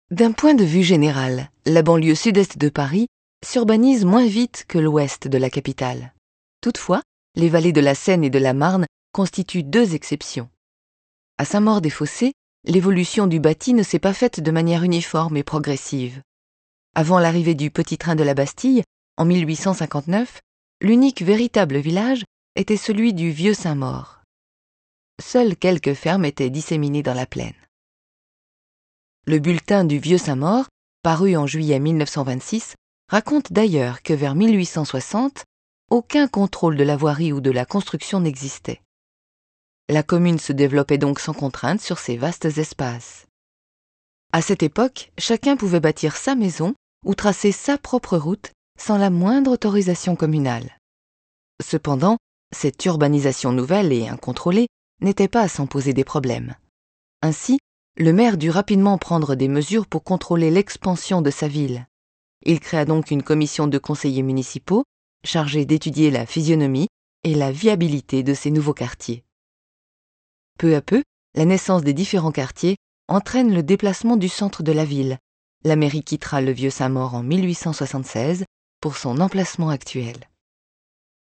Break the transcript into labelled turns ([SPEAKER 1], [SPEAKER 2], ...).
[SPEAKER 1] D'un point de vue général, la banlieue sud-est de Paris s'urbanise moins vite que l'ouest de la capitale. Toutefois, les vallées de la Seine et de la Marne constituent deux exceptions. À Saint-Maur-des-Fossés, l'évolution du bâti ne s'est pas faite de manière uniforme et progressive. Avant l'arrivée du petit train de la Bastille, en 1859, l'unique véritable village était celui du Vieux Saint-Maur. Seules quelques fermes étaient disséminées dans la plaine. Le bulletin du Vieux Saint-Maur, paru en juillet 1926, raconte d'ailleurs que vers 1860, aucun contrôle de la voirie ou de la construction n'existait. La commune se développait donc sans contrainte sur ces vastes espaces. À cette époque, chacun pouvait bâtir sa maison ou tracer sa propre route sans la moindre autorisation communale. Cependant, cette urbanisation nouvelle et incontrôlée n'était pas sans poser des problèmes. Ainsi, le maire dut rapidement prendre des mesures pour contrôler l'expansion de sa ville. Il créa donc une commission de conseillers municipaux chargée d'étudier la physionomie et la viabilité de ces nouveaux quartiers. Peu à peu, la naissance des différents quartiers entraîne le déplacement du centre de la ville. La mairie quittera le Vieux Saint-Maur en 1876 pour son emplacement actuel.